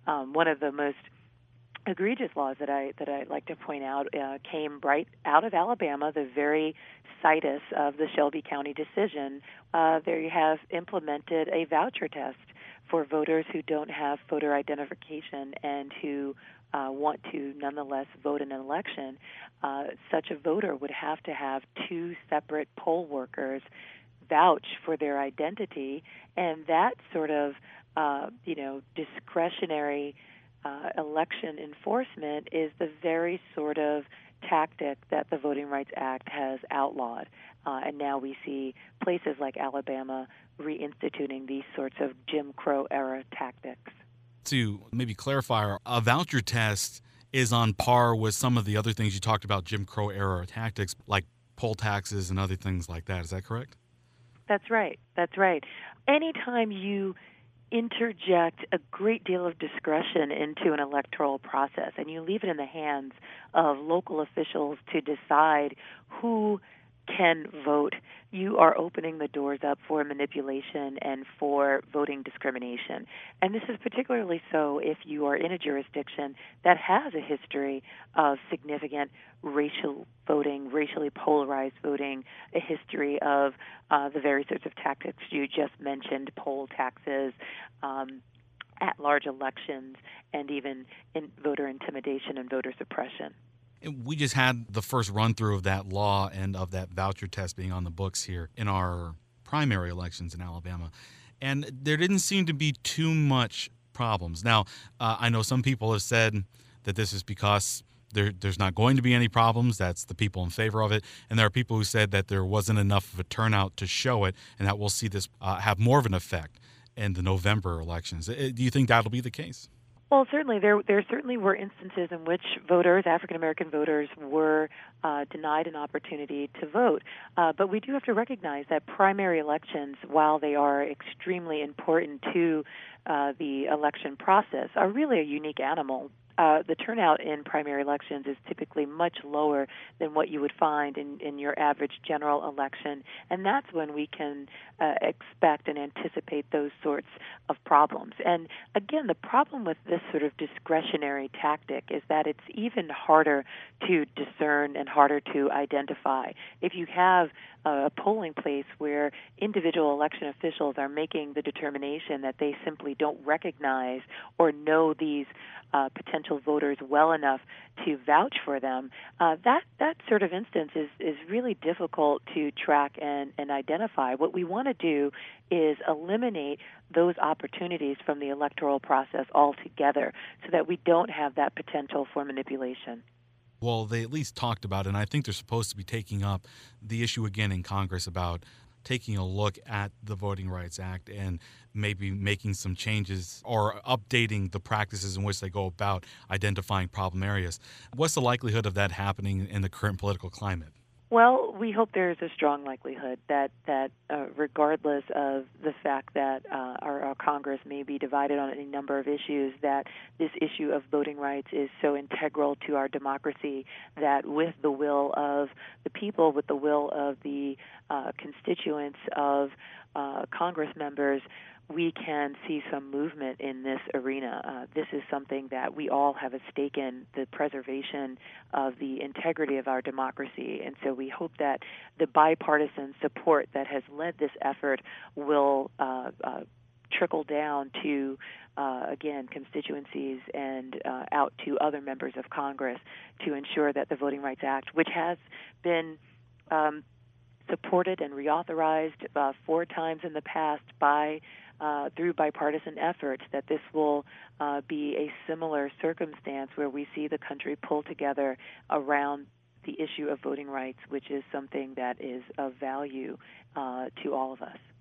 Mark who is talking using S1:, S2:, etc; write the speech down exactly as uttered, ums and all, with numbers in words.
S1: Um, one of the most egregious laws that I that I like to point out uh, came right out of Alabama, the very situs of the Shelby County decision. Uh, there you have implemented a voucher test for voters who don't have voter identification and who uh, want to nonetheless vote in an election. Uh, such a voter would have to have two separate poll workers vouch for their identity, and that sort of uh, you know discretionary Uh, election enforcement is the very sort of tactic that the Voting Rights Act has outlawed. Uh, and now we see places like Alabama reinstituting these sorts of Jim Crow-era tactics.
S2: To maybe clarify, a voucher test is on par with some of the other things you talked about, Jim Crow-era tactics, like poll taxes and other things like that. Is that correct?
S1: That's right. That's right. Anytime you interject a great deal of discretion into an electoral process and you leave it in the hands of local officials to decide who can vote, you are opening the doors up for manipulation and for voting discrimination. And this is particularly so if you are in a jurisdiction that has a history of significant racial voting, racially polarized voting, a history of uh, the very sorts of tactics you just mentioned, poll taxes, um, at-large elections, and even in voter intimidation and voter suppression.
S2: We just had the first run through of that law and of that voucher test being on the books here in our primary elections in Alabama. And there didn't seem to be too much problems. Now, uh, I know some people have said that this is because there, there's not going to be any problems. That's the people in favor of it. And there are people who said that there wasn't enough of a turnout to show it and that we'll see this uh, have more of an effect in the November elections. Do you think that'll be the case?
S1: Well, certainly there there certainly were instances in which voters, African American voters, were uh, denied an opportunity to vote. Uh, but we do have to recognize that primary elections, while they are extremely important to uh, the election process, are really a unique animal. Uh, the turnout in primary elections is typically much lower than what you would find in, in your average general election, and that's when we can uh, expect and anticipate those sorts of problems. And again, the problem with this sort of discretionary tactic is that it's even harder to discern and harder to identify. If you have a polling place where individual election officials are making the determination that they simply don't recognize or know these uh, potential voters well enough to vouch for them, uh, that that sort of instance is, is really difficult to track and, and identify. What we want to do is eliminate those opportunities from the electoral process altogether so that we don't have that potential for manipulation.
S2: Well, they at least talked about it, and I think they're supposed to be taking up the issue again in Congress about taking a look at the Voting Rights Act and maybe making some changes or updating the practices in which they go about identifying problem areas. What's the likelihood of that happening in the current political climate?
S1: Well, we hope there is a strong likelihood that, that uh, regardless of the fact that uh, our, our Congress may be divided on any number of issues, that this issue of voting rights is so integral to our democracy that with the will of the people, with the will of the uh, constituents of uh, Congress members, we can see some movement in this arena. Uh, this is something that we all have a stake in, the preservation of the integrity of our democracy. And so we hope that the bipartisan support that has led this effort will uh, uh, trickle down to, uh, again, constituencies and uh, out to other members of Congress to ensure that the Voting Rights Act, which has been um, supported and reauthorized uh, four times in the past by Uh, through bipartisan efforts, that this will uh, be a similar circumstance where we see the country pull together around the issue of voting rights, which is something that is of value uh, to all of us.